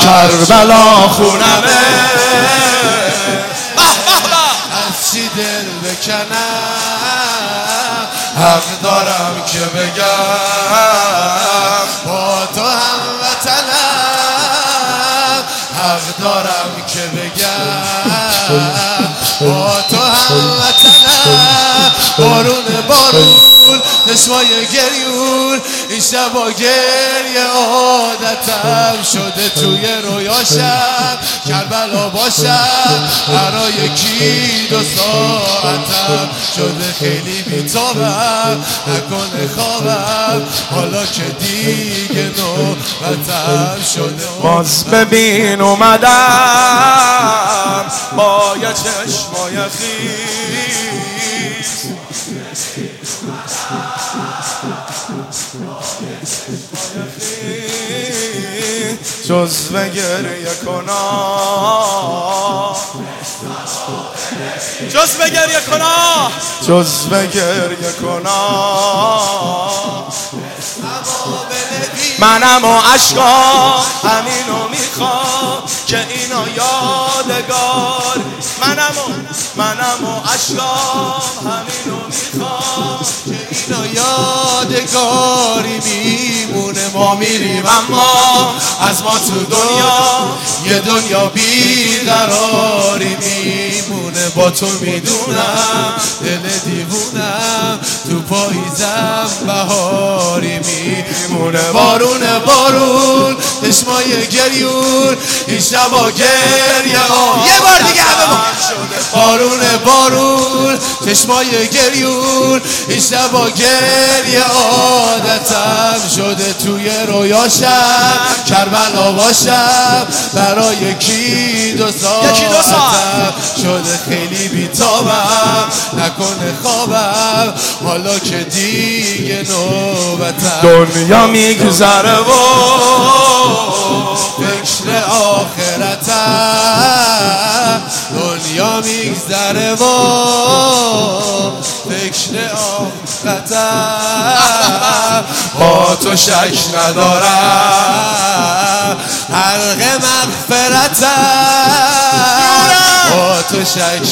کربلا خونمه از چی دل بکنم حق دارم که بگم با تو هموطنم حق دارم که بگم با تو هموطنم بارون چشمای گریون این شبا گریه عادتم شده توی رویاشم کربلا باشم برای کی 2 ساعتم شده خیلی بی‌تابم نکنه خوابم حالا که دیگه نوبتم شده باز ببین اومدم با یه چشمای خیس جزو گریه کنم جزو گریه کنم جزو گریه کنم منم و عشقا همینو میخوام که اینا یادگار منم و عشقا همینو میخوام که اینا یادگاری میمونه ما میریم اما از ما تو دنیا یه دنیا بیقراری میمونه با تو میدونم دل دیوونم تو پاییزم بهاری میمونه بارون چشمای گریون این شبا گریه یه بار دیگه بارون چشمای گریون این شبا گریه عادتم شده توی رویاشم کربلا باشم برای کی 2 ساعتم شده خیلی بی‌تابم نکنه خوابم حالا که دیگه نوبتم دنیا میگذره و فکر آخرتم دنیا میگذره و فکر آخرتم با تو شک ندارم حلق مغفرتم با تو شک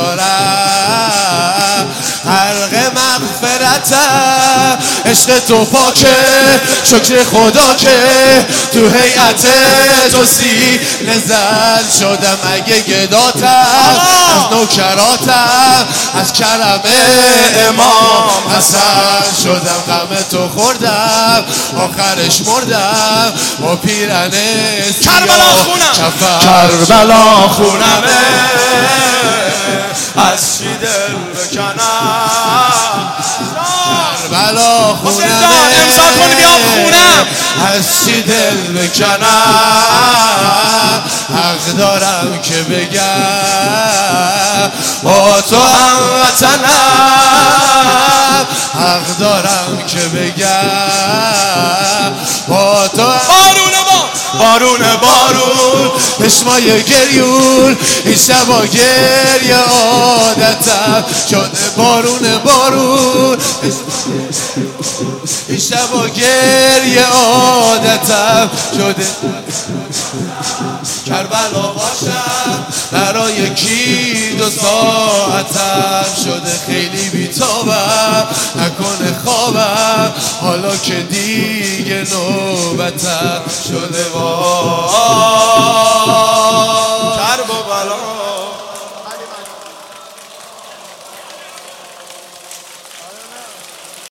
ندارم حلق مغفرتم عشق تو پاکه شکر خدا که تو هیئت تو سینه زن شدم اگه گداتم از نوکراتم از کرم امام حسن شدم غم تو خوردم آخرش مردم با پیرن سیاه کربلا خونمه از چی دل بکنم کربلا خونمه امضا کنی بیام خونم از چی دل بکنم حق دارم که بگم با تو هموطنم حق دارم که بگم با تو بارون چشمای گریون این شبا گریه عادتم شده بارون این شبا گریه عادتم شده کربلا باشم برای کی 2 ساعتم شده خیلی بی‌تابم نکنه خوابم حالا که دیگه نوبتم شده